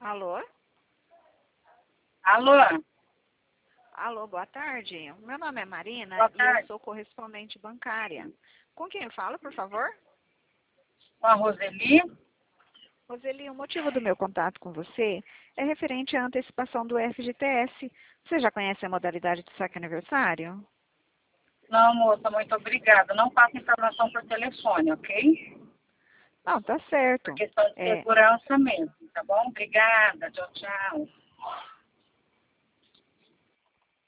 Alô? Alô? Alô, boa tarde. Meu nome é Marina Boa e eu tarde. sou correspondente bancária. Com quem eu falo, por favor? Com a Roseli? Roseli, o motivo do meu contato com você é referente à antecipação do FGTS. Você já conhece a modalidade de saque aniversário? Não, moça, muito obrigada. Não passa informação por telefone, ok? Não, tá Por certo. questão de É, segurança mesmo, tá bom? Obrigada. Tchau, tchau.